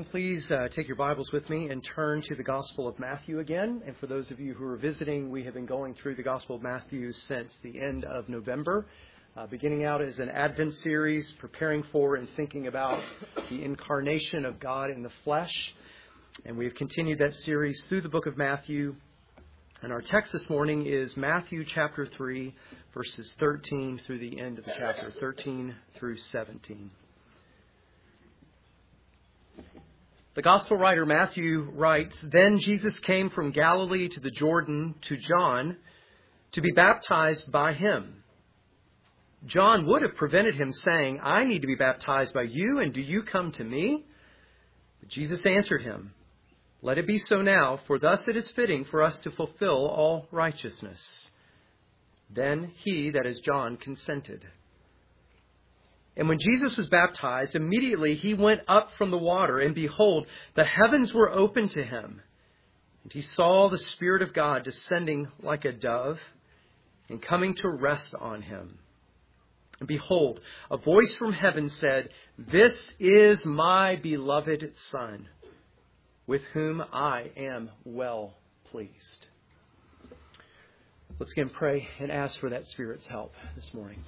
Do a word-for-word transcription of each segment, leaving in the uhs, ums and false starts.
please uh, take your Bibles with me and turn to the Gospel of Matthew again. And for those of you who are visiting, we have been going through the Gospel of Matthew since the end of November, uh, beginning out as an Advent series, preparing for and thinking about the incarnation of God in the flesh. And we have continued that series through the book of Matthew. And our text this morning is Matthew chapter three, verses thirteen through the end of the chapter, thirteen through seventeen. The Gospel writer Matthew writes, "Then Jesus came from Galilee to the Jordan to John to be baptized by him. John would have prevented him, saying, 'I need to be baptized by you, and do you come to me?' But Jesus answered him, 'Let it be so now, for thus it is fitting for us to fulfill all righteousness.' Then he," that is John, "consented. And when Jesus was baptized, immediately he went up from the water, and behold, the heavens were opened to him. And he saw the Spirit of God descending like a dove and coming to rest on him. And behold, a voice from heaven said, 'This is my beloved Son, with whom I am well pleased.'" Let's again pray and ask for that Spirit's help this morning.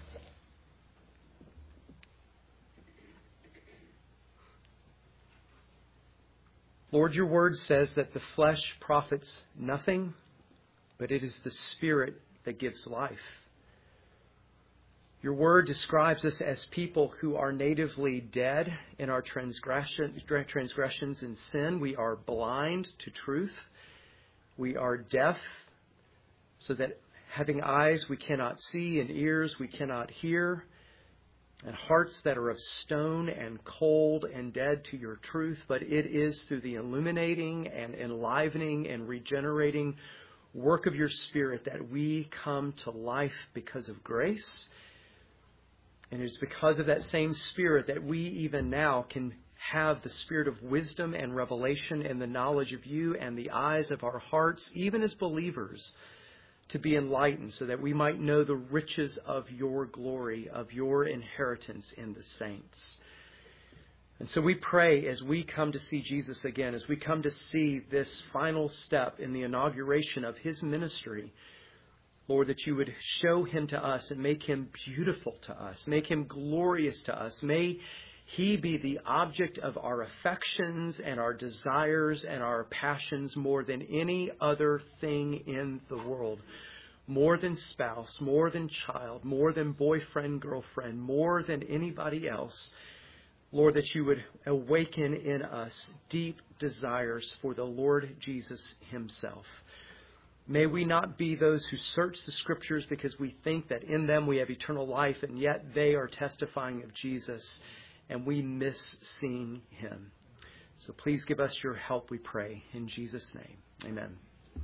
Lord, your word says that the flesh profits nothing, but it is the Spirit that gives life. Your word describes us as people who are natively dead in our transgression, transgressions and sin. We are blind to truth. We are deaf, so that having eyes we cannot see and ears we cannot hear, and hearts that are of stone and cold and dead to your truth. But it is through the illuminating and enlivening and regenerating work of your Spirit that we come to life because of grace. And it is because of that same Spirit that we even now can have the Spirit of wisdom and revelation and the knowledge of you and the eyes of our hearts, even as believers, to be enlightened, so that we might know the riches of your glory, of your inheritance in the saints. And so we pray as we come to see Jesus again, as we come to see this final step in the inauguration of his ministry, Lord, that you would show him to us and make him beautiful to us, make him glorious to us. May he be the object of our affections and our desires and our passions more than any other thing in the world. More than spouse, more than child, more than boyfriend, girlfriend, more than anybody else. Lord, that you would awaken in us deep desires for the Lord Jesus himself. May we not be those who search the Scriptures because we think that in them we have eternal life, and yet they are testifying of Jesus, and we miss seeing him. So please give us your help, we pray. In Jesus' name, amen.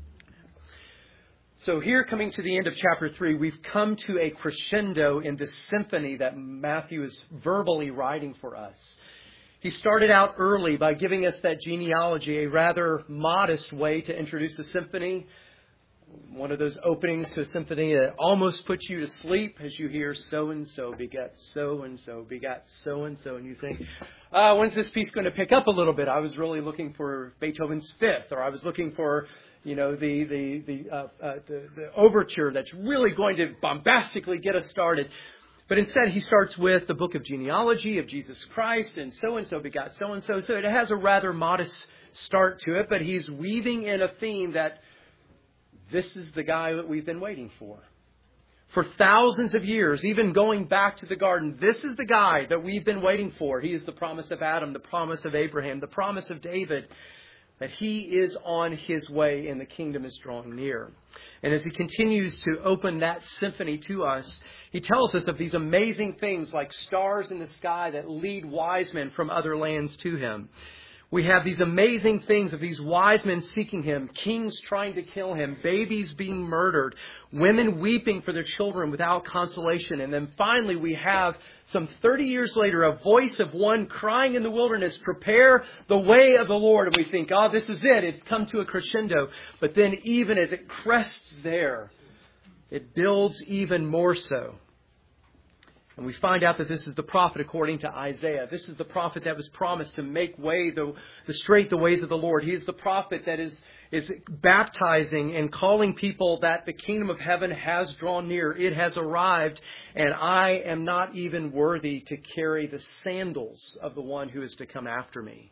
So here, coming to the end of chapter three, we've come to a crescendo in this symphony that Matthew is verbally writing for us. He started out early by giving us that genealogy, a rather modest way to introduce a symphony. One of those openings to a symphony that almost puts you to sleep as you hear so-and-so begat so-and-so begat so-and-so. And you think, uh, when's this piece going to pick up a little bit? I was really looking for Beethoven's Fifth, or I was looking for, you know, the the the, uh, uh, the, the overture that's really going to bombastically get us started. But instead, he starts with the book of genealogy of Jesus Christ, and so-and-so begat so-and-so. So it has a rather modest start to it, but he's weaving in a theme that this is the guy that we've been waiting for. For thousands of years, even going back to the garden, this is the guy that we've been waiting for. He is the promise of Adam, the promise of Abraham, the promise of David, that he is on his way and the kingdom is drawing near. And as he continues to open that symphony to us, he tells us of these amazing things like stars in the sky that lead wise men from other lands to him. We have these amazing things of these wise men seeking him, kings trying to kill him, babies being murdered, women weeping for their children without consolation. And then finally we have, some thirty years later, a voice of one crying in the wilderness, "Prepare the way of the Lord." And we think, oh, this is it. It's come to a crescendo. But then even as it crests there, it builds even more so. And we find out that this is the prophet according to Isaiah. This is the prophet that was promised to make way, the, the straight the ways of the Lord. He is the prophet that is, is baptizing and calling people that the kingdom of heaven has drawn near. It has arrived, and I am not even worthy to carry the sandals of the one who is to come after me.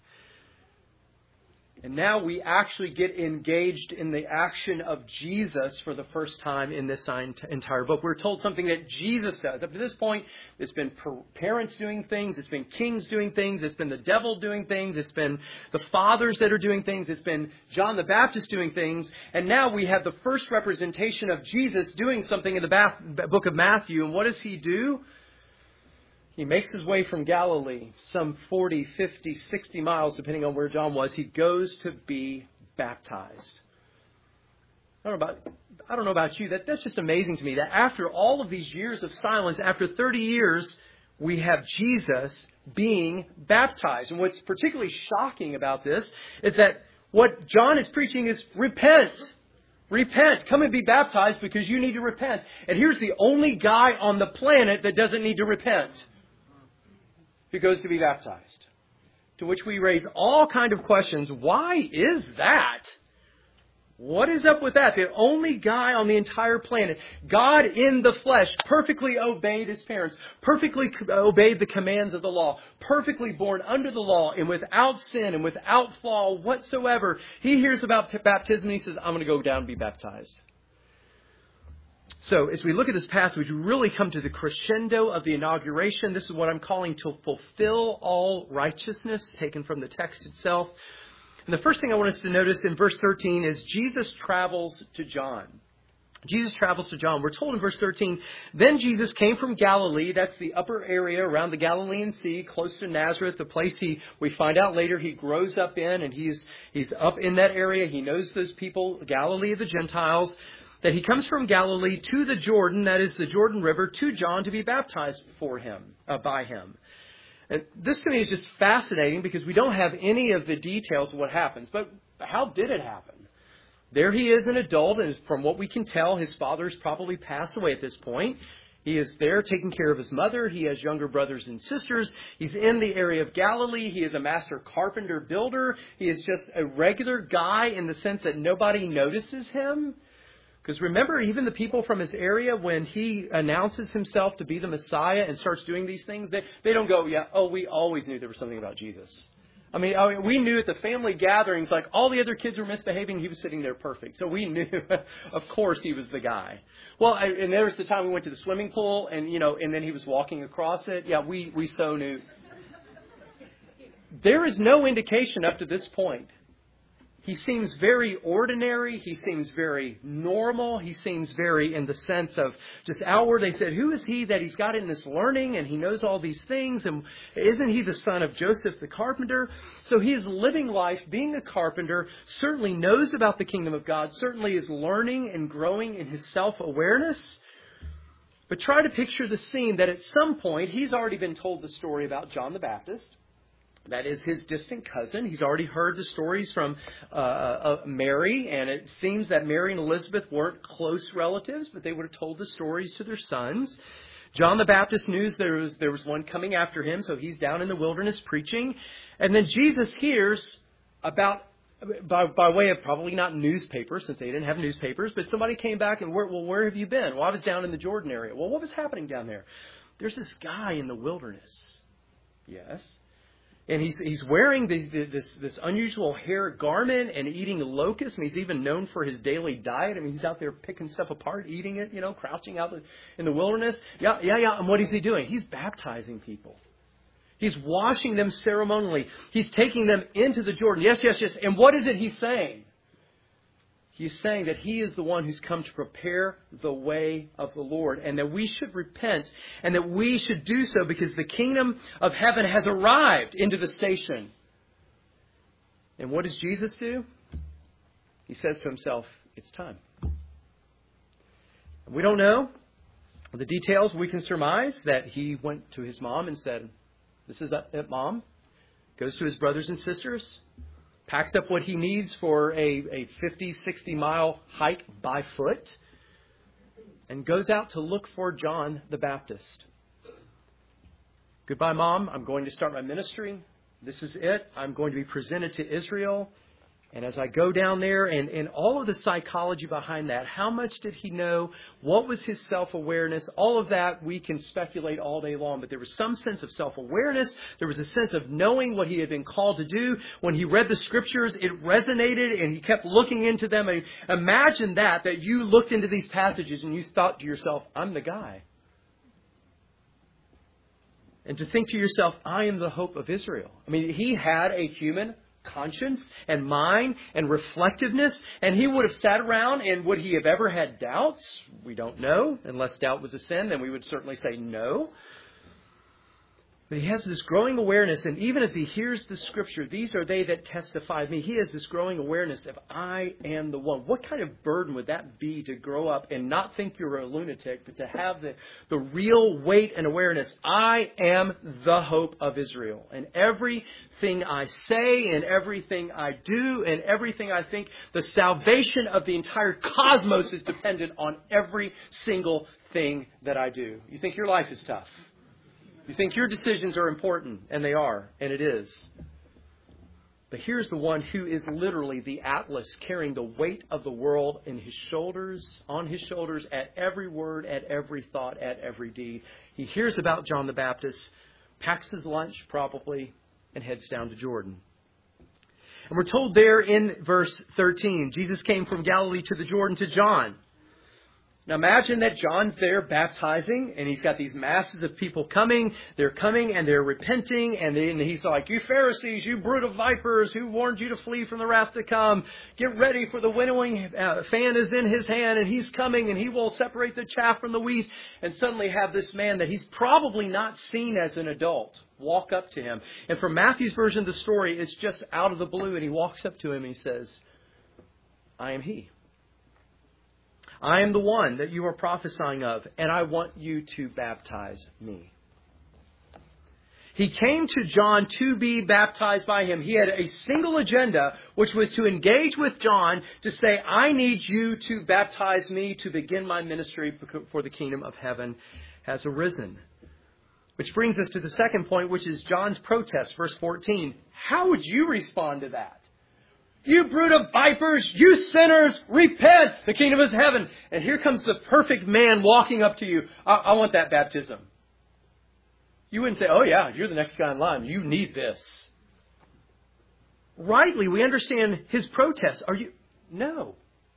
And now we actually get engaged in the action of Jesus for the first time in this entire book. We're told something that Jesus does. Up to this point, it's been parents doing things. It's been kings doing things. It's been the devil doing things. It's been the fathers that are doing things. It's been John the Baptist doing things. And now we have the first representation of Jesus doing something in the book of Matthew. And what does he do? He makes his way from Galilee, some forty, fifty, sixty miles, depending on where John was. He goes to be baptized. I don't know about, I don't know about you. That, that's just amazing to me that after all of these years of silence, after thirty years, we have Jesus being baptized. And what's particularly shocking about this is that what John is preaching is repent. Repent. Come and be baptized because you need to repent. And here's the only guy on the planet that doesn't need to repent. Who goes to be baptized. To which we raise all kind of questions. Why is that? What is up with that? The only guy on the entire planet, God in the flesh, perfectly obeyed his parents, perfectly obeyed the commands of the law, perfectly born under the law and without sin and without flaw whatsoever. He hears about baptism and he says, I'm going to go down and be baptized. So as we look at this passage, we really come to the crescendo of the inauguration. This is what I'm calling to fulfill all righteousness, taken from the text itself. And the first thing I want us to notice in verse thirteen is Jesus travels to John. Jesus travels to John. We're told in verse thirteen, then Jesus came from Galilee. That's the upper area around the Galilean Sea, close to Nazareth, the place he, we find out later he grows up in. And he's, he's up in that area. He knows those people, Galilee of the Gentiles. That he comes from Galilee to the Jordan, that is the Jordan River, to John to be baptized for him, uh, by him. And this to me is just fascinating because we don't have any of the details of what happens. But how did it happen? There he is, an adult, and from what we can tell, his father's probably passed away at this point. He is there taking care of his mother. He has younger brothers and sisters. He's in the area of Galilee. He is a master carpenter builder. He is just a regular guy in the sense that nobody notices him. Because remember, even the people from his area, when he announces himself to be the Messiah and starts doing these things, they, they don't go, yeah, oh, we always knew there was something about Jesus. I mean, I mean, we knew at the family gatherings, like all the other kids were misbehaving, he was sitting there perfect. So we knew, of course, he was the guy. Well, I, and there was the time we went to the swimming pool and, you know, and then he was walking across it. Yeah, we, we so knew. There is no indication up to this point. He seems very ordinary. He seems very normal. He seems very in the sense of just outward. They said, who is he that he's got in this learning and he knows all these things? And isn't he the son of Joseph the carpenter? So he is living life, being a carpenter, certainly knows about the kingdom of God, certainly is learning and growing in his self-awareness. But try to picture the scene that at some point he's already been told the story about John the Baptist. That is his distant cousin. He's already heard the stories from uh, uh, Mary, and it seems that Mary and Elizabeth weren't close relatives, but they would have told the stories to their sons. John the Baptist knew there was, there was one coming after him, so he's down in the wilderness preaching. And then Jesus hears about, by, by way of probably not newspapers, since they didn't have newspapers, but somebody came back and, where, well, where have you been? Well, I was down in the Jordan area. Well, what was happening down there? There's this guy in the wilderness. Yes. And he's he's wearing this, this this unusual hair garment and eating locusts. And he's even known for his daily diet. I mean, he's out there picking stuff apart, eating it, you know, crouching out in the wilderness. Yeah, yeah, yeah. And what is he doing? He's baptizing people. He's washing them ceremonially. He's taking them into the Jordan. Yes, yes, yes. And what is it he's saying? He's saying that he is the one who's come to prepare the way of the Lord and that we should repent and that we should do so because the kingdom of heaven has arrived into the station. And what does Jesus do? He says to himself, it's time. We don't know the details. We can surmise that he went to his mom and said, this is it, Mom. Goes to his brothers and sisters. Packs up what he needs for a, a fifty, sixty mile hike by foot and goes out to look for John the Baptist. Goodbye, Mom. I'm going to start my ministry. This is it. I'm going to be presented to Israel. And as I go down there and, and all of the psychology behind that, how much did he know? What was his self-awareness? All of that we can speculate all day long. But there was some sense of self-awareness. There was a sense of knowing what he had been called to do. When he read the scriptures, it resonated and he kept looking into them. And imagine that, that you looked into these passages and you thought to yourself, I'm the guy. And to think to yourself, I am the hope of Israel. I mean, he had a human conscience and mind and reflectiveness, and he would have sat around, and would he have ever had doubts? We don't know. Unless doubt was a sin, then we would certainly say no. But he has this growing awareness, and even as he hears the scripture, these are they that testify of me, he has this growing awareness of I am the one. What kind of burden would that be to grow up and not think you're a lunatic, but to have the, the real weight and awareness? I am the hope of Israel. And everything I say and everything I do and everything I think, the salvation of the entire cosmos is dependent on every single thing that I do. You think your life is tough? You think your decisions are important, and they are, and it is. But here's the one who is literally the Atlas, carrying the weight of the world in his shoulders, on his shoulders, at every word, at every thought, at every deed. He hears about John the Baptist, packs his lunch probably, and heads down to Jordan. And we're told there in verse thirteen, Jesus came from Galilee to the Jordan to John. Now imagine that John's there baptizing, and he's got these masses of people coming. They're coming and they're repenting, and then he's like, you Pharisees, you brood of vipers, who warned you to flee from the wrath to come? Get ready, for the winnowing uh, fan is in his hand, and he's coming, and he will separate the chaff from the wheat. And suddenly have this man that he's probably not seen as an adult walk up to him. And from Matthew's version of the story, it's just out of the blue, and he walks up to him and he says, I am he. I am the one that you are prophesying of, and I want you to baptize me. He came to John to be baptized by him. He had a single agenda, which was to engage with John to say, I need you to baptize me to begin my ministry, for the kingdom of heaven has arisen. Which brings us to the second point, which is John's protest, verse fourteen. How would you respond to that? You brood of vipers, you sinners, repent, the kingdom is heaven. And here comes the perfect man walking up to you. I, I want that baptism. You wouldn't say, oh yeah, you're the next guy in line. You need this. Rightly, we understand his protest. Are you? No.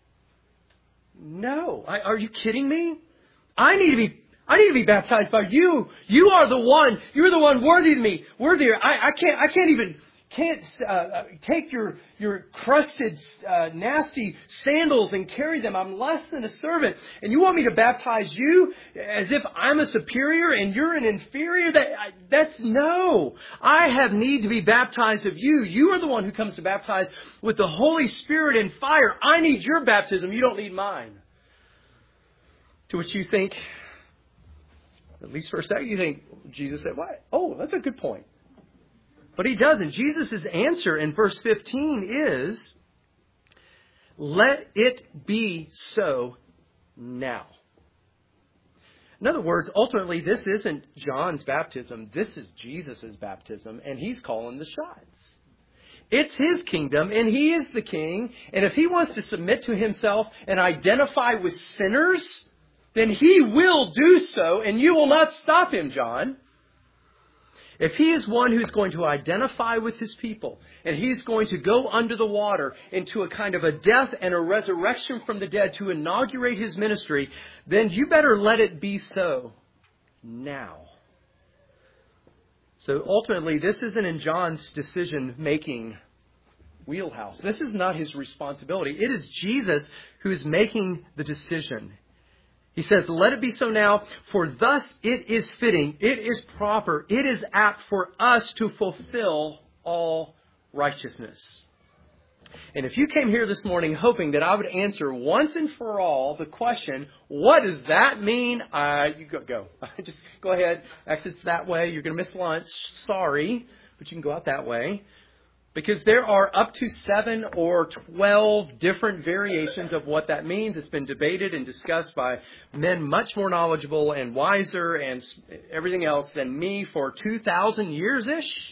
No. I, are you kidding me? I need to be I need to be baptized by you. You are the one. You're the one worthy of me. Worthier. I, I can't I can't even Can't uh, take your your crusted, uh, nasty sandals and carry them. I'm less than a servant. And you want me to baptize you as if I'm a superior and you're an inferior? That I, That's no. I have need to be baptized of you. You are the one who comes to baptize with the Holy Spirit and fire. I need your baptism. You don't need mine. To which you think, at least for a second, you think, Jesus said, what? Oh, that's a good point. But he doesn't. Jesus' answer in verse fifteen is, let it be so now. In other words, ultimately, this isn't John's baptism. This is Jesus' baptism, and he's calling the shots. It's his kingdom, and he is the king. And if he wants to submit to himself and identify with sinners, then he will do so, and you will not stop him, John. If he is one who's going to identify with his people, and he's going to go under the water into a kind of a death and a resurrection from the dead to inaugurate his ministry, then you better let it be so now. So ultimately, this isn't in John's decision-making wheelhouse. This is not his responsibility. It is Jesus who's making the decision. He says, let it be so now, for thus it is fitting, it is proper, it is apt for us to fulfill all righteousness. And if you came here this morning hoping that I would answer once and for all the question, what does that mean? Uh, you go, go. Just go ahead, exit that way. You're going to miss lunch. Sorry, but you can go out that way. Because there are up to seven or twelve different variations of what that means. It's been debated and discussed by men much more knowledgeable and wiser and everything else than me for two thousand years-ish.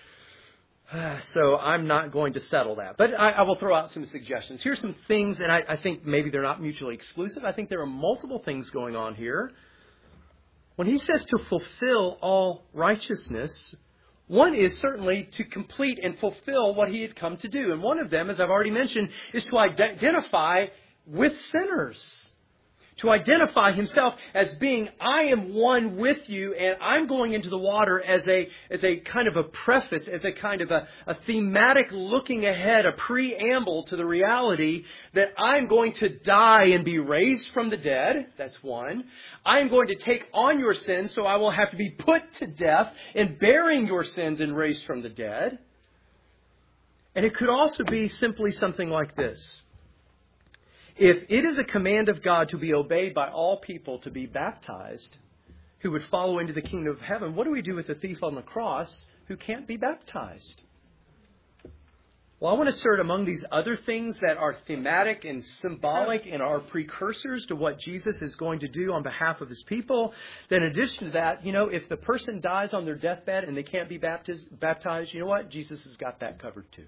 So I'm not going to settle that. But I, I will throw out some suggestions. Here's some things, and I, I think maybe they're not mutually exclusive. I think there are multiple things going on here. When he says to fulfill all righteousness, one is certainly to complete and fulfill what he had come to do. And one of them, as I've already mentioned, is to identify with sinners. To identify himself as being, I am one with you, and I'm going into the water as a as a kind of a preface, as a kind of a, a thematic looking ahead, a preamble to the reality that I'm going to die and be raised from the dead. That's one. I'm going to take on your sins, so I will have to be put to death in bearing your sins and raised from the dead. And it could also be simply something like this. If it is a command of God to be obeyed by all people to be baptized, who would follow into the kingdom of heaven, what do we do with the thief on the cross who can't be baptized? Well, I want to assert among these other things that are thematic and symbolic and are precursors to what Jesus is going to do on behalf of his people. Then in addition to that, you know, if the person dies on their deathbed and they can't be baptized, baptized, you know what? Jesus has got that covered too.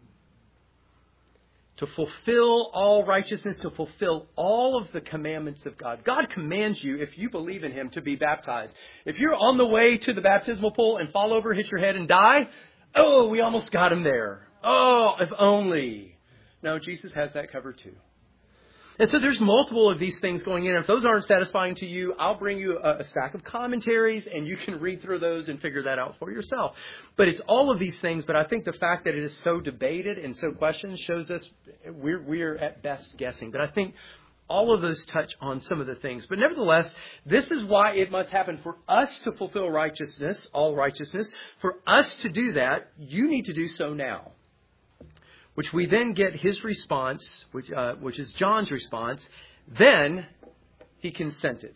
To fulfill all righteousness, to fulfill all of the commandments of God. God commands you, if you believe in him, to be baptized. If you're on the way to the baptismal pool and fall over, hit your head and die, oh, we almost got him there. Oh, if only. No, Jesus has that covered too. And so there's multiple of these things going in. If those aren't satisfying to you, I'll bring you a, a stack of commentaries and you can read through those and figure that out for yourself. But it's all of these things. But I think the fact that it is so debated and so questioned shows us we're, we're at best guessing. But I think all of those touch on some of the things. But nevertheless, this is why it must happen for us to fulfill righteousness, all righteousness. For us to do that, you need to do so now. Which we then get his response, which uh, which is John's response. Then he consented.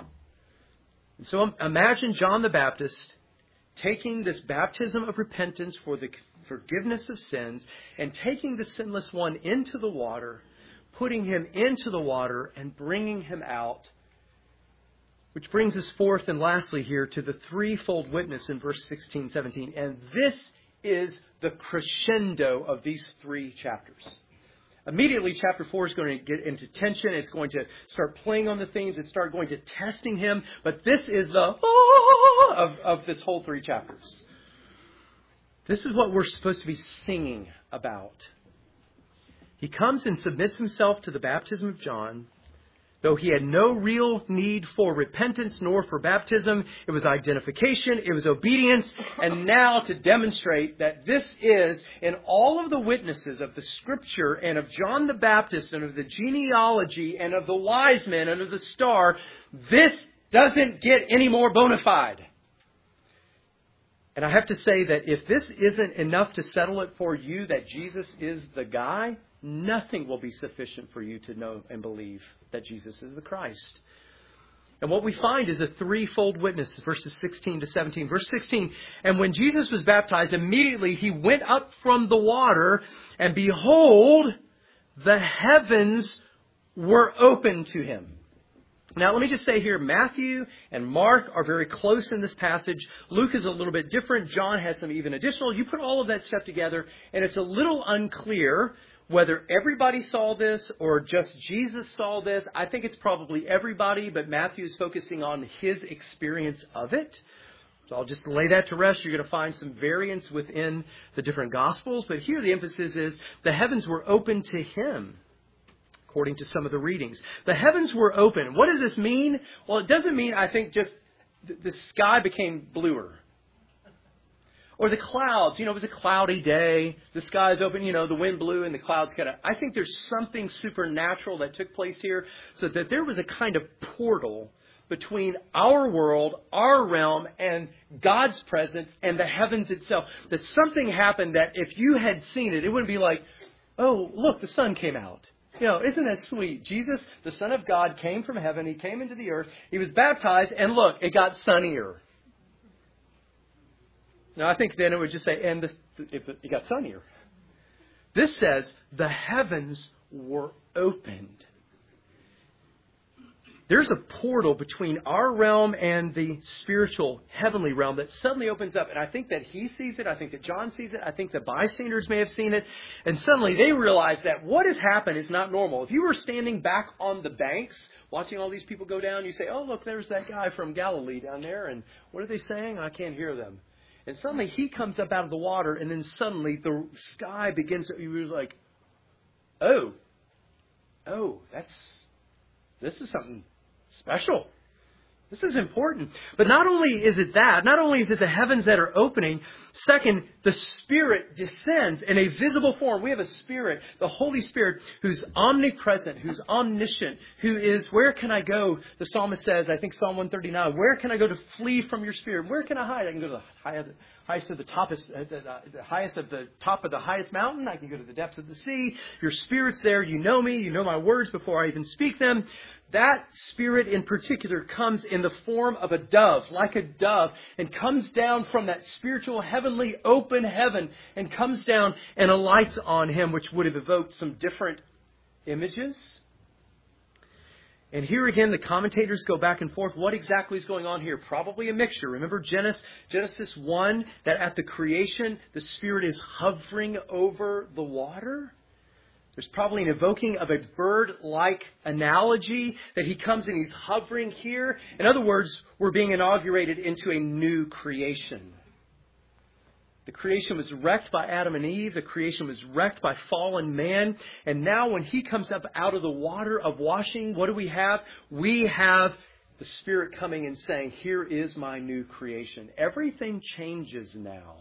And so imagine John the Baptist taking this baptism of repentance for the forgiveness of sins and taking the sinless one into the water, putting him into the water and bringing him out. Which brings us fourth and lastly here to the threefold witness in verse sixteen, seventeen. And this is the crescendo of these three chapters. Immediately, chapter four is going to get into tension. It's going to start playing on the things and start going to testing him. But this is the ah of, of this whole three chapters. This is what we're supposed to be singing about. He comes and submits himself to the baptism of John. Though he had no real need for repentance nor for baptism, it was identification, it was obedience, and now to demonstrate that this is, in all of the witnesses of the Scripture and of John the Baptist and of the genealogy and of the wise men and of the star, this doesn't get any more bona fide. And I have to say that if this isn't enough to settle it for you that Jesus is the guy, nothing will be sufficient for you to know and believe that Jesus is the Christ. And what we find is a threefold witness, verses sixteen to seventeen. Verse sixteen, and when Jesus was baptized, immediately he went up from the water, and behold, the heavens were opened to him. Now, let me just say here, Matthew and Mark are very close in this passage. Luke is a little bit different. John has some even additional. You put all of that stuff together, and it's a little unclear whether everybody saw this or just Jesus saw this. I think it's probably everybody, but Matthew is focusing on his experience of it. So I'll just lay that to rest. You're going to find some variance within the different Gospels. But here the emphasis is the heavens were open to him, according to some of the readings. The heavens were open. What does this mean? Well, it doesn't mean, I think, just the sky became bluer. Or the clouds, you know, it was a cloudy day, the sky's open, you know, the wind blew and the clouds kind of, I think there's something supernatural that took place here, so that there was a kind of portal between our world, our realm, and God's presence and the heavens itself. That something happened that if you had seen it, it wouldn't be like, oh, look, the sun came out. You know, isn't that sweet? Jesus, the Son of God, came from heaven, he came into the earth, he was baptized, and look, it got sunnier. Now, I think then it would just say, and the, if it got sunnier. This says, the heavens were opened. There's a portal between our realm and the spiritual heavenly realm that suddenly opens up. And I think that he sees it. I think that John sees it. I think the bystanders may have seen it. And suddenly they realize that what has happened is not normal. If you were standing back on the banks watching all these people go down, you say, oh, look, there's that guy from Galilee down there. And what are they saying? I can't hear them. And suddenly he comes up out of the water, and then suddenly the sky begins to, he was like, oh, oh, that's, this is something special. This is important. But not only is it that, not only is it the heavens that are opening, second, the Spirit descends in a visible form. We have a Spirit, the Holy Spirit, who's omnipresent, who's omniscient, who is, where can I go? The psalmist says, I think Psalm one thirty-nine, where can I go to flee from your Spirit? Where can I hide? I can go to the highest, highest of the top, the, the highest of the top of the highest mountain. I can go to the depths of the sea. Your Spirit's there. You know me. You know my words before I even speak them. That Spirit in particular comes in the form of a dove, like a dove, and comes down from that spiritual, heavenly, open heaven, and comes down and alights on him, which would have evoked some different images. And here again, the commentators go back and forth. What exactly is going on here? Probably a mixture. Remember Genesis, Genesis one, that at the creation, the Spirit is hovering over the water? There's probably an evoking of a bird-like analogy that he comes and he's hovering here. In other words, we're being inaugurated into a new creation. The creation was wrecked by Adam and Eve. The creation was wrecked by fallen man. And now when he comes up out of the water of washing, what do we have? We have the Spirit coming and saying, here is my new creation. Everything changes now.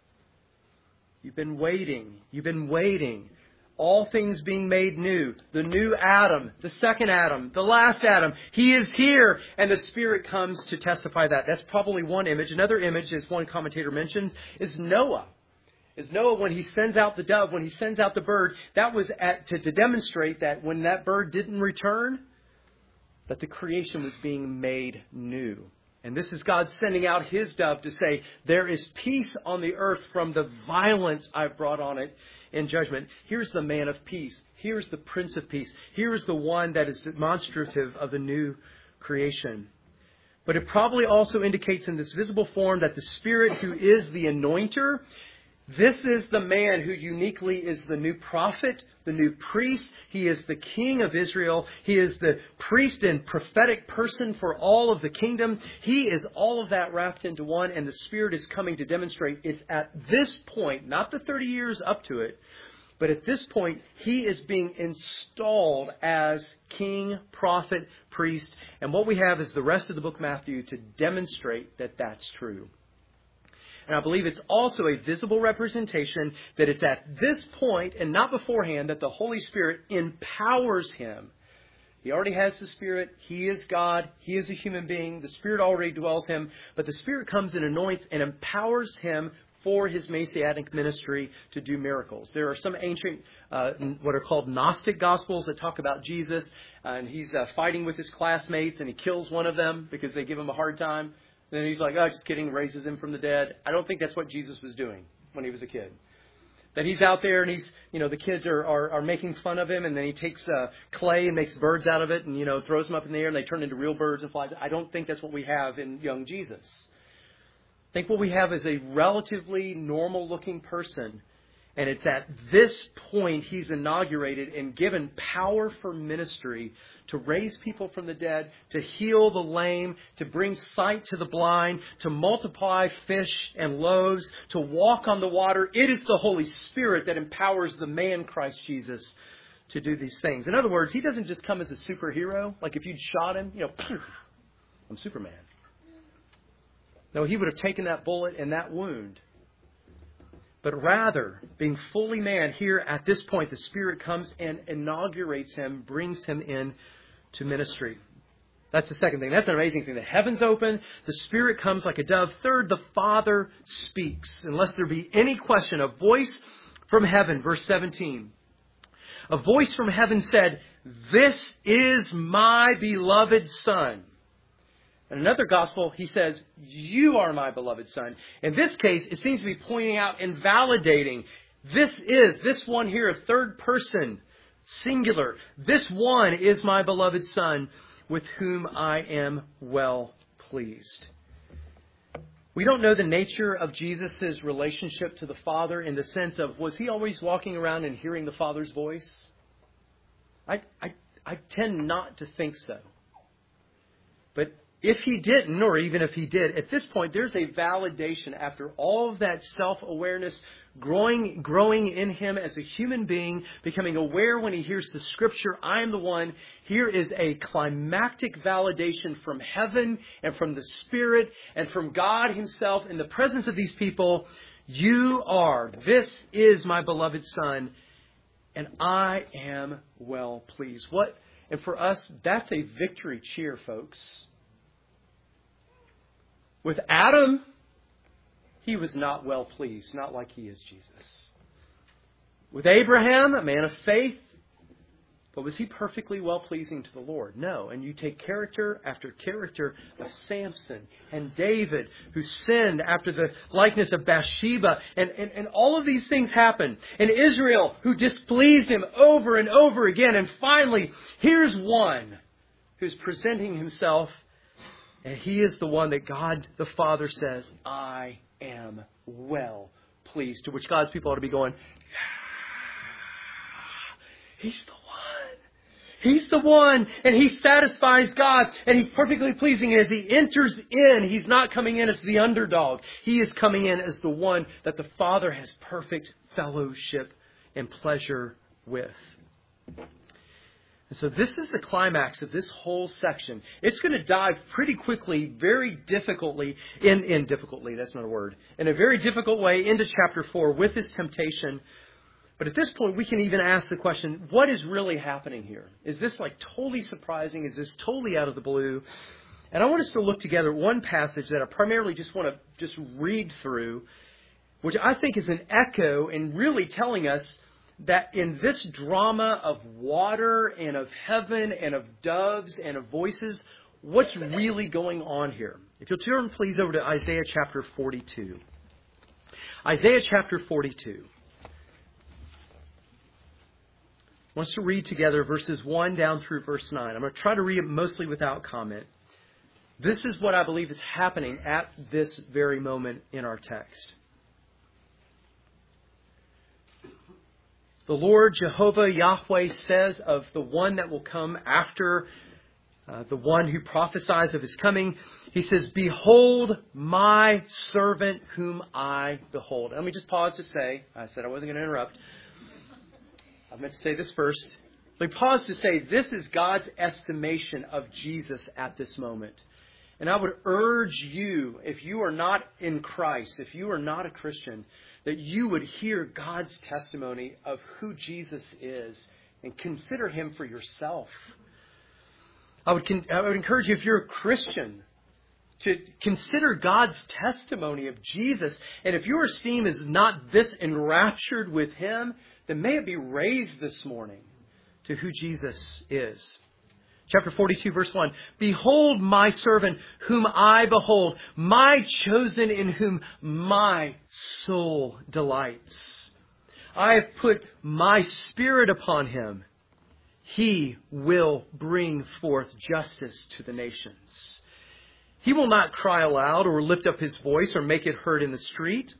You've been waiting. You've been waiting. All things being made new. The new Adam, the second Adam, the last Adam. He is here. And the Spirit comes to testify that. That's probably one image. Another image, as one commentator mentions, is Noah. Is Noah when he sends out the dove, when he sends out the bird, that was at, to, to demonstrate that when that bird didn't return, that the creation was being made new. And this is God sending out his dove to say, there is peace on the earth from the violence I've brought on it in judgment. Here's the man of peace. Here's the Prince of Peace. Here's the one that is demonstrative of the new creation. But it probably also indicates in this visible form that the Spirit who is the anointer, this is the man who uniquely is the new prophet, the new priest. He is the king of Israel. He is the priest and prophetic person for all of the kingdom. He is all of that wrapped into one, and the Spirit is coming to demonstrate it's at this point, not the thirty years up to it, but at this point, he is being installed as king, prophet, priest. And what we have is the rest of the book of Matthew to demonstrate that that's true. And I believe it's also a visible representation that it's at this point and not beforehand that the Holy Spirit empowers him. He already has the Spirit. He is God. He is a human being. The Spirit already dwells him. But the Spirit comes and anoints and empowers him for his Messianic ministry to do miracles. There are some ancient, uh, what are called Gnostic Gospels that talk about Jesus. Uh, and he's uh, fighting with his classmates and he kills one of them because they give him a hard time. Then he's like, oh, just kidding, raises him from the dead. I don't think that's what Jesus was doing when he was a kid. That he's out there and he's, you know, the kids are, are, are making fun of him, and then he takes uh, clay and makes birds out of it and, you know, throws them up in the air and they turn into real birds and flies. I don't think that's what we have in young Jesus. I think what we have is a relatively normal-looking person. And it's at this point he's inaugurated and given power for ministry to raise people from the dead, to heal the lame, to bring sight to the blind, to multiply fish and loaves, to walk on the water. It is the Holy Spirit that empowers the man Christ Jesus to do these things. In other words, he doesn't just come as a superhero. Like if you'd shot him, you know, I'm Superman. No, he would have taken that bullet and that wound. But rather, being fully man, here at this point, the Spirit comes and inaugurates him, brings him in to ministry. That's the second thing. That's an amazing thing. The heavens open, the Spirit comes like a dove. Third, the Father speaks. Unless there be any question, a voice from heaven, verse seventeen. A voice from heaven said, "This is my beloved Son." In another gospel, he says, you are my beloved Son. In this case, it seems to be pointing out and validating, this is, this one here, a third person, singular. This one is my beloved Son, with whom I am well pleased. We don't know the nature of Jesus' relationship to the Father in the sense of, was he always walking around and hearing the Father's voice? I, I, I tend not to think so. But if he didn't, or even if he did, at this point, there's a validation after all of that self-awareness growing, growing in him as a human being, becoming aware when he hears the Scripture, I am the one. Here is a climactic validation from heaven and from the Spirit and from God himself in the presence of these people. You are, this is my beloved Son, and I am well pleased. What? And for us, that's a victory cheer, folks. With Adam, he was not well pleased, not like he is Jesus. With Abraham, a man of faith, but was he perfectly well pleasing to the Lord? No. And you take character after character of Samson and David, who sinned after the likeness of Bathsheba, and, and, and all of these things happen. And Israel, who displeased him over and over again. And finally, here's one who's presenting himself. And he is the one that God the Father says, I am well pleased. To which God's people ought to be going, he's the one. He's the one. And he satisfies God. And he's perfectly pleasing. And as he enters in, he's not coming in as the underdog. He is coming in as the one that the Father has perfect fellowship and pleasure with. And so this is the climax of this whole section. It's going to dive pretty quickly, very difficultly, in, in difficultly, that's not a word, in a very difficult way into chapter four with this temptation. But at this point, we can even ask the question, what is really happening here? Is this like totally surprising? Is this totally out of the blue? And I want us to look together at one passage that I primarily just want to just read through, which I think is an echo in really telling us that in this drama of water and of heaven and of doves and of voices, what's really going on here? If you'll turn, please, over to Isaiah chapter forty-two. Isaiah chapter forty-two. I want us to read together verses one down through verse nine. I'm going to try to read it mostly without comment. This is what I believe is happening at this very moment in our text. The Lord Jehovah Yahweh says of the one that will come after uh, the one who prophesies of his coming, he says, behold my servant whom I behold. Let me just pause to say, I said I wasn't going to interrupt. I meant to say this first. Let me pause to say this is God's estimation of Jesus at this moment. And I would urge you, if you are not in Christ, if you are not a Christian, that you would hear God's testimony of who Jesus is and consider him for yourself. I would, con- I would encourage you, if you're a Christian, to consider God's testimony of Jesus. And if your esteem is not this enraptured with him, then may it be raised this morning to who Jesus is. Chapter forty-two, verse one. Behold my servant whom I behold, my chosen in whom my soul delights. I have put my spirit upon him. He will bring forth justice to the nations. He will not cry aloud or lift up his voice or make it heard in the street.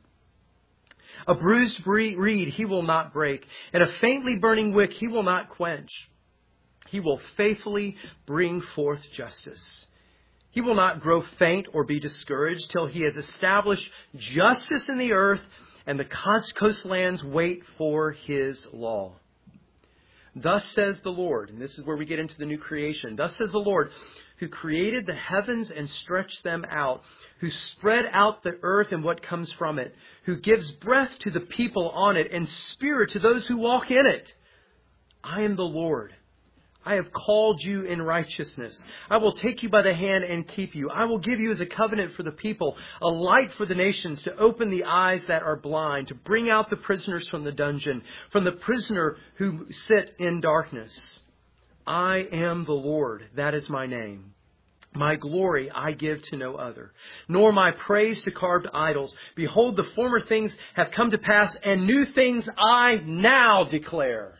A bruised reed he will not break, and a faintly burning wick he will not quench. He will faithfully bring forth justice. He will not grow faint or be discouraged till he has established justice in the earth, and the coastlands wait for his law. Thus says the Lord, and this is where we get into the new creation. Thus says the Lord, who created the heavens and stretched them out, who spread out the earth and what comes from it, who gives breath to the people on it and spirit to those who walk in it. I am the Lord. I have called you in righteousness. I will take you by the hand and keep you. I will give you as a covenant for the people, a light for the nations, to open the eyes that are blind, to bring out the prisoners from the dungeon, from the prisoner who sit in darkness. I am the Lord. That is my name. My glory I give to no other, nor my praise to carved idols. Behold, the former things have come to pass, and new things I now declare.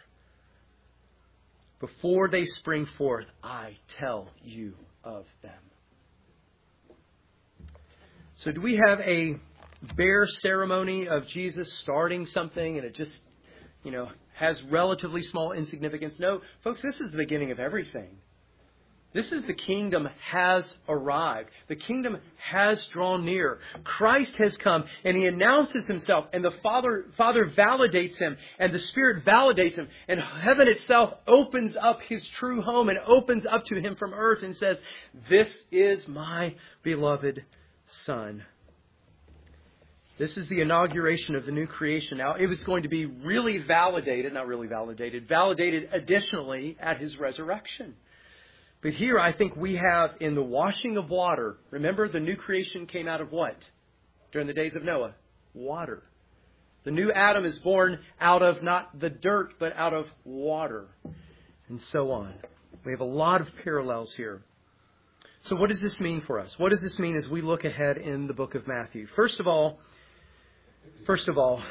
Before they spring forth, I tell you of them. So do we have a bare ceremony of Jesus starting something and it just, you know, has relatively small insignificance? No, folks, this is the beginning of everything. This is the kingdom has arrived. The kingdom has drawn near. Christ has come and He announces Himself, and the Father, Father validates Him, and the Spirit validates Him, and heaven itself opens up His true home and opens up to Him from earth and says, "This is my beloved Son." This is the inauguration of the new creation. Now, it was going to be really validated, not really validated, validated additionally at His resurrection. But here I think we have in the washing of water, remember the new creation came out of what? During the days of Noah? Water. The new Adam is born out of not the dirt, but out of water. And so on. We have a lot of parallels here. So what does this mean for us? What does this mean as we look ahead in the book of Matthew? First of all, first of all,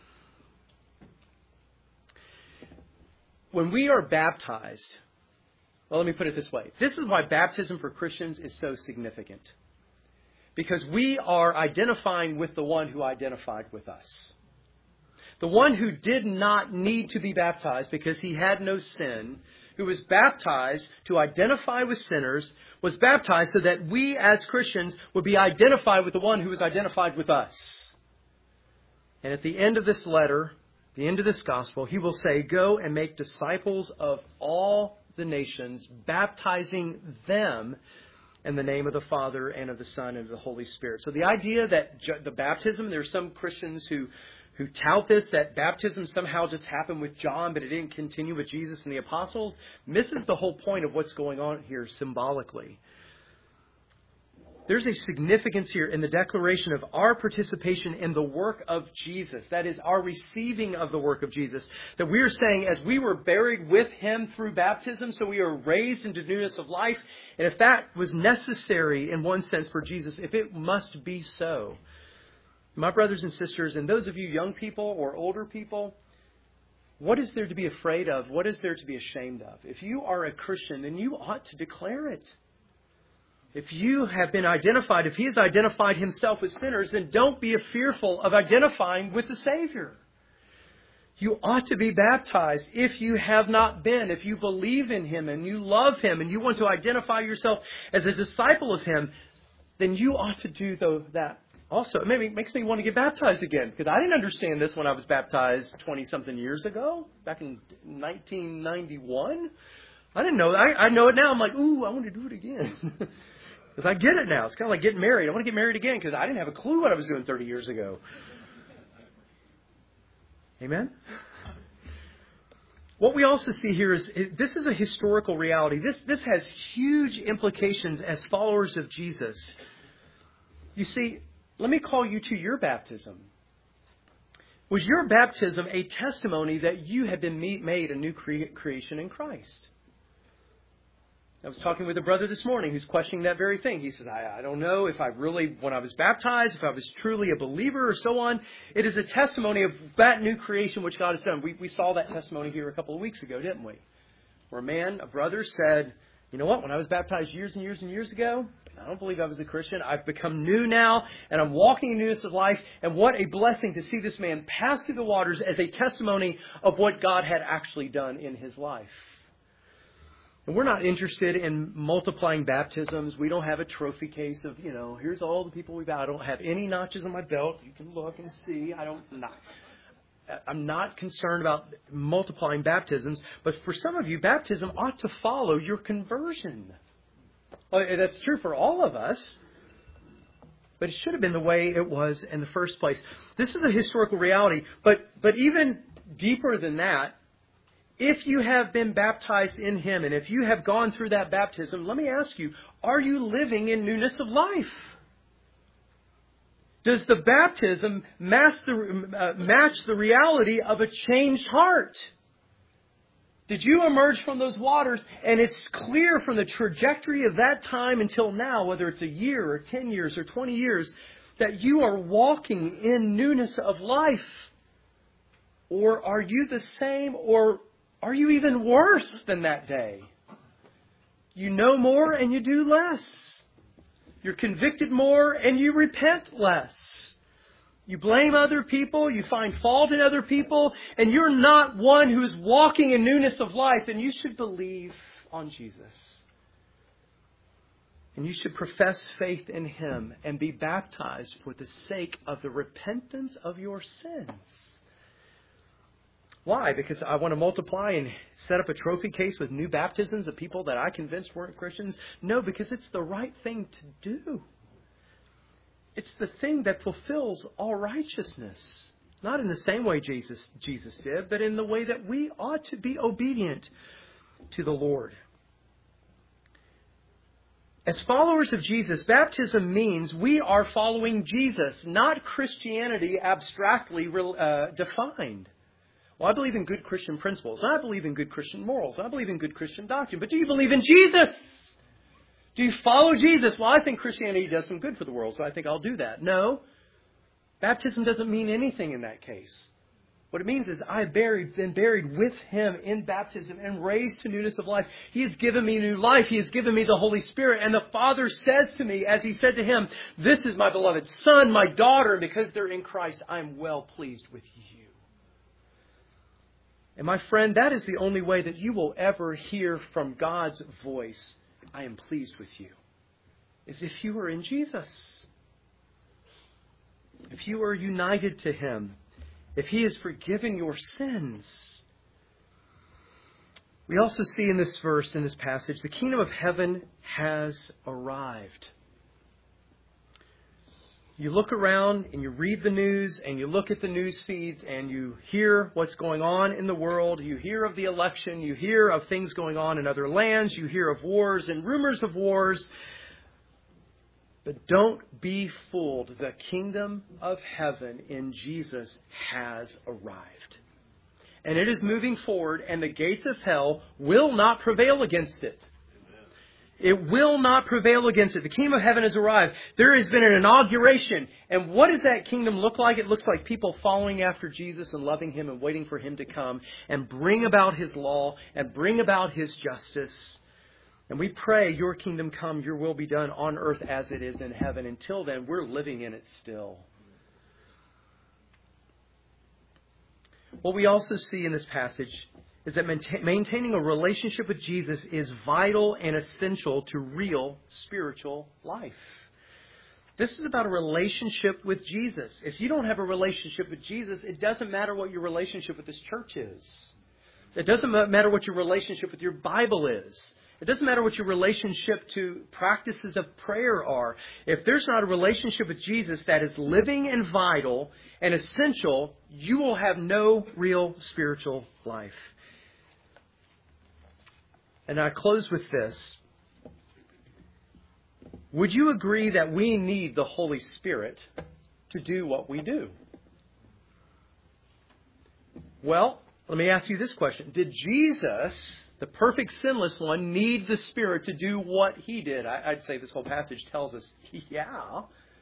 when we are baptized, well, let me put it this way. This is why baptism for Christians is so significant. Because we are identifying with the one who identified with us. The one who did not need to be baptized because He had no sin, who was baptized to identify with sinners, was baptized so that we as Christians would be identified with the one who was identified with us. And at the end of this letter, the end of this gospel, He will say, "Go and make disciples of all the nations, baptizing them in the name of the Father and of the Son and of the Holy Spirit." So the idea that ju- the baptism, there are some Christians who, who tout this, that baptism somehow just happened with John, but it didn't continue with Jesus and the apostles, misses the whole point of what's going on here symbolically. There's a significance here in the declaration of our participation in the work of Jesus. That is, our receiving of the work of Jesus. That we are saying, as we were buried with Him through baptism, so we are raised into newness of life. And if that was necessary in one sense for Jesus, if it must be so, my brothers and sisters, and those of you young people or older people, what is there to be afraid of? What is there to be ashamed of? If you are a Christian, then you ought to declare it. If you have been identified, if He has identified Himself with sinners, then don't be fearful of identifying with the Savior. You ought to be baptized if you have not been. If you believe in Him and you love Him and you want to identify yourself as a disciple of Him, then you ought to do that also. It maybe makes me want to get baptized again, because I didn't understand this when I was baptized twenty-something years ago, back in nineteen ninety-one. I didn't know that. I, I know it now. I'm like, ooh, I want to do it again. Because I get it now. It's kind of like getting married. I want to get married again because I didn't have a clue what I was doing thirty years ago. Amen? What we also see here is this is a historical reality. This, this has huge implications as followers of Jesus. You see, let me call you to your baptism. Was your baptism a testimony that you had been made a new cre- creation in Christ? I was talking with a brother this morning who's questioning that very thing. He says, I, I don't know if I really, when I was baptized, if I was truly a believer or so on. It is a testimony of that new creation which God has done. We, we saw that testimony here a couple of weeks ago, didn't we? Where a man, a brother said, you know what, when I was baptized years and years and years ago, I don't believe I was a Christian. I've become new now, and I'm walking in newness of life. And what a blessing to see this man pass through the waters as a testimony of what God had actually done in his life. And we're not interested in multiplying baptisms. We don't have a trophy case of, you know, here's all the people we've had. I don't have any notches on my belt. You can look and see. I don't, not, I'm not concerned about multiplying baptisms. But for some of you, baptism ought to follow your conversion. Well, that's true for all of us. But it should have been the way it was in the first place. This is a historical reality. But but even deeper than that, if you have been baptized in Him, and if you have gone through that baptism, let me ask you, are you living in newness of life? Does the baptism match the, uh, match the reality of a changed heart? Did you emerge from those waters? And it's clear from the trajectory of that time until now, whether it's a year or ten years or twenty years, that you are walking in newness of life. Or are you the same, or are you even worse than that day? You know more and you do less. You're convicted more and you repent less. You blame other people, you find fault in other people, and you're not one who's walking in newness of life, and you should believe on Jesus. And you should profess faith in Him and be baptized for the sake of the repentance of your sins. Why? Because I want to multiply and set up a trophy case with new baptisms of people that I convinced weren't Christians? No, because it's the right thing to do. It's the thing that fulfills all righteousness. Not in the same way Jesus, Jesus did, but in the way that we ought to be obedient to the Lord. As followers of Jesus, baptism means we are following Jesus, not Christianity abstractly uh, defined. Well, I believe in good Christian principles. I believe in good Christian morals. I believe in good Christian doctrine. But do you believe in Jesus? Do you follow Jesus? Well, I think Christianity does some good for the world, so I think I'll do that. No. Baptism doesn't mean anything in that case. What it means is I've buried, been buried with Him in baptism and raised to newness of life. He has given me new life. He has given me the Holy Spirit. And the Father says to me, as He said to Him, "This is my beloved Son, my daughter, and because they're in Christ, I'm well pleased with you." And my friend, that is the only way that you will ever hear from God's voice, "I am pleased with you," is if you are in Jesus. If you are united to Him. If He has forgiven your sins. We also see in this verse, in this passage, the kingdom of heaven has arrived. You look around and you read the news and you look at the news feeds and you hear what's going on in the world. You hear of the election. You hear of things going on in other lands. You hear of wars and rumors of wars. But don't be fooled. The kingdom of heaven in Jesus has arrived. And it is moving forward, and the gates of hell will not prevail against it. It will not prevail against it. The kingdom of heaven has arrived. There has been an inauguration. And what does that kingdom look like? It looks like people following after Jesus and loving Him and waiting for Him to come and bring about His law and bring about His justice. And we pray, your kingdom come, your will be done on earth as it is in heaven. Until then, we're living in it still. What we also see in this passage is that maintaining a relationship with Jesus is vital and essential to real spiritual life. This is about a relationship with Jesus. If you don't have a relationship with Jesus, it doesn't matter what your relationship with this church is. It doesn't matter what your relationship with your Bible is. It doesn't matter what your relationship to practices of prayer are. If there's not a relationship with Jesus that is living and vital and essential, you will have no real spiritual life. And I close with this. Would you agree that we need the Holy Spirit to do what we do? Well, let me ask you this question. Did Jesus, the perfect sinless one, need the Spirit to do what He did? I'd say this whole passage tells us, yeah.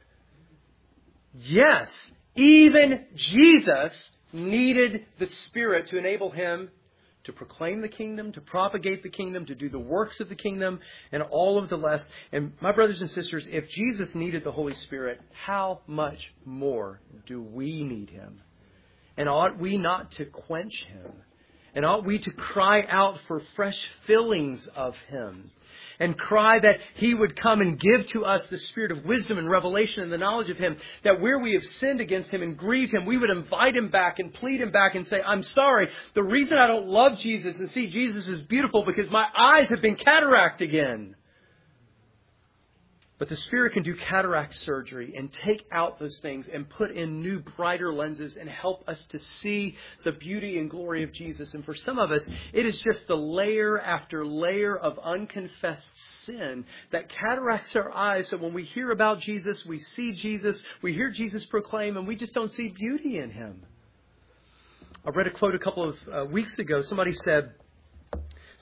Yes, even Jesus needed the Spirit to enable Him to proclaim the kingdom, to propagate the kingdom, to do the works of the kingdom, and all of the rest. And my brothers and sisters, if Jesus needed the Holy Spirit, how much more do we need Him? And ought we not to quench Him? And ought we to cry out for fresh fillings of Him? And cry that He would come and give to us the spirit of wisdom and revelation and the knowledge of Him. That where we have sinned against Him and grieved Him, we would invite Him back and plead Him back and say, I'm sorry. The reason I don't love Jesus and see Jesus as beautiful because my eyes have been cataract again. But the Spirit can do cataract surgery and take out those things and put in new, brighter lenses and help us to see the beauty and glory of Jesus. And for some of us, it is just the layer after layer of unconfessed sin that cataracts our eyes. So when we hear about Jesus, we see Jesus, we hear Jesus proclaim, and we just don't see beauty in Him. I read a quote a couple of uh, weeks ago. Somebody said,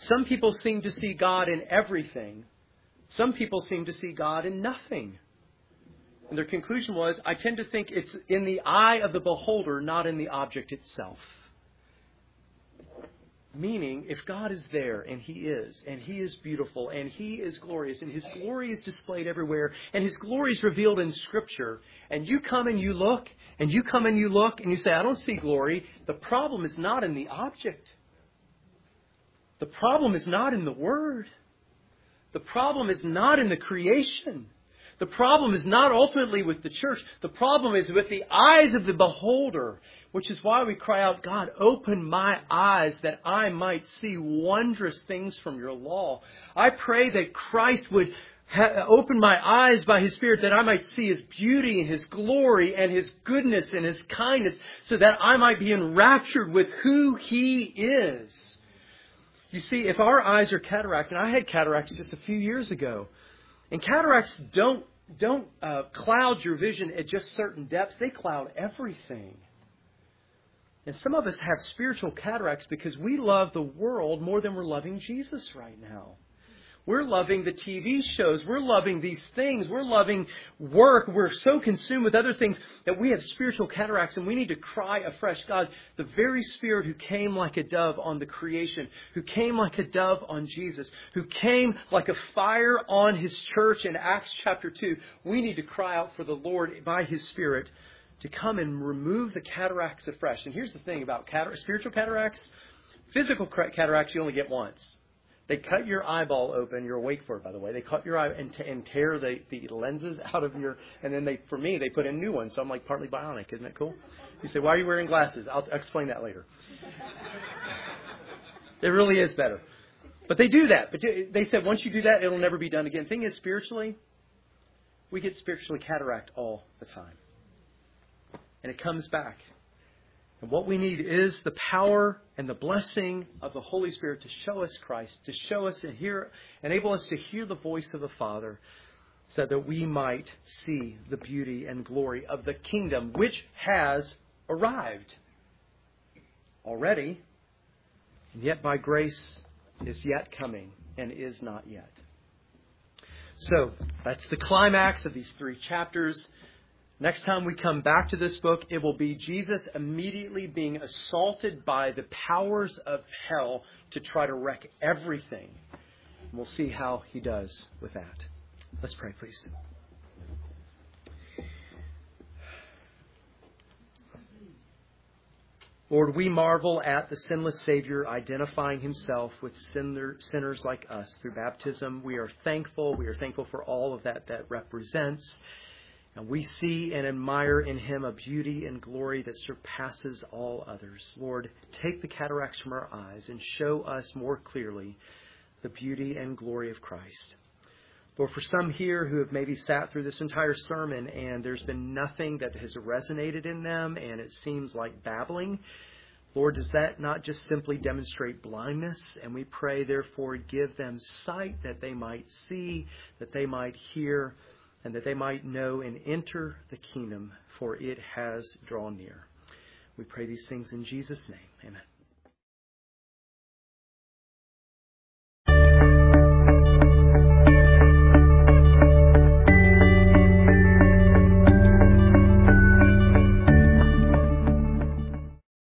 Some people seem to see God in everything. Some people seem to see God in nothing. And their conclusion was, I tend to think it's in the eye of the beholder, not in the object itself. Meaning, if God is there, and He is, and He is beautiful, and He is glorious, and His glory is displayed everywhere, and His glory is revealed in Scripture, and you come and you look, and you come and you look, and you say, I don't see glory, the problem is not in the object. The problem is not in the Word. The problem is not in the creation. The problem is not ultimately with the church. The problem is with the eyes of the beholder, which is why we cry out, God, open my eyes that I might see wondrous things from your law. I pray that Christ would ha- open my eyes by His Spirit that I might see His beauty and His glory and His goodness and His kindness so that I might be enraptured with who He is. You see, if our eyes are cataract, and I had cataracts just a few years ago, and cataracts don't don't uh, cloud your vision at just certain depths. They cloud everything. And some of us have spiritual cataracts because we love the world more than we're loving Jesus right now. We're loving the T V shows. We're loving these things. We're loving work. We're so consumed with other things that we have spiritual cataracts, and we need to cry afresh, God, the very Spirit who came like a dove on the creation, who came like a dove on Jesus, who came like a fire on His church in Acts chapter two. We need to cry out for the Lord by His Spirit to come and remove the cataracts afresh. And here's the thing about catar- spiritual cataracts. Physical cataracts you only get once. They cut your eyeball open. You're awake for it, by the way. They cut your eye and, t- and tear the, the lenses out of your... And then they, for me, they put in new ones. So I'm like partly bionic. Isn't that cool? You say, why are you wearing glasses? I'll explain that later. It really is better. But they do that. But they said once you do that, it'll never be done again. The thing is, spiritually, we get spiritually cataract all the time. And it comes back. And what we need is the power and the blessing of the Holy Spirit to show us Christ, to show us and hear, enable us to hear the voice of the Father so that we might see the beauty and glory of the kingdom which has arrived already, and yet by grace is yet coming and is not yet. So that's the climax of these three chapters. Next time we come back to this book, it will be Jesus immediately being assaulted by the powers of hell to try to wreck everything. And we'll see how He does with that. Let's pray, please. Lord, we marvel at the sinless Savior identifying Himself with sinner, sinners like us through baptism. We are thankful. We are thankful for all of that that represents. And we see and admire in Him a beauty and glory that surpasses all others. Lord, take the cataracts from our eyes and show us more clearly the beauty and glory of Christ. Lord, for some here who have maybe sat through this entire sermon and there's been nothing that has resonated in them and it seems like babbling, Lord, does that not just simply demonstrate blindness? And we pray, therefore, give them sight that they might see, that they might hear, and that they might know and enter the kingdom, for it has drawn near. We pray these things in Jesus' name. Amen.